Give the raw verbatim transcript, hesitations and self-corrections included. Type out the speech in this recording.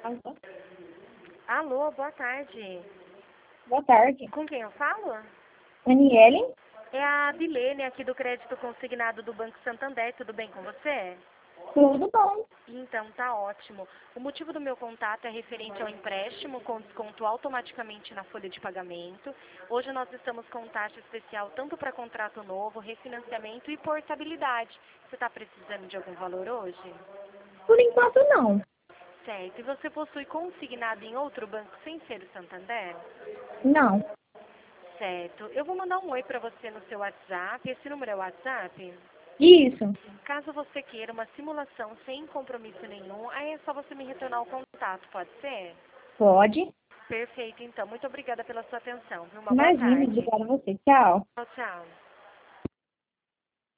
Alô? Alô, boa tarde. Boa tarde. Com quem eu falo? Aniele? É a Bilene aqui do Crédito Consignado do Banco Santander. Tudo bem com você? Tudo bom. Então, tá ótimo. O motivo do meu contato é referente ao empréstimo com desconto automaticamente na folha de pagamento. Hoje nós estamos com taxa especial tanto para contrato novo, refinanciamento e portabilidade. Você está precisando de algum valor hoje? Por enquanto, não. Certo. E você possui consignado em outro banco sem ser o Santander? Não. Certo. Eu vou mandar um oi para você no seu WhatsApp. Esse número é o WhatsApp? Isso. Caso você queira uma simulação sem compromisso nenhum, aí é só você me retornar o contato, pode ser? Pode. Perfeito, então. Muito obrigada pela sua atenção. Viu? Uma boa Imagina, tarde. obrigada a você. Tchau. Tchau, tchau.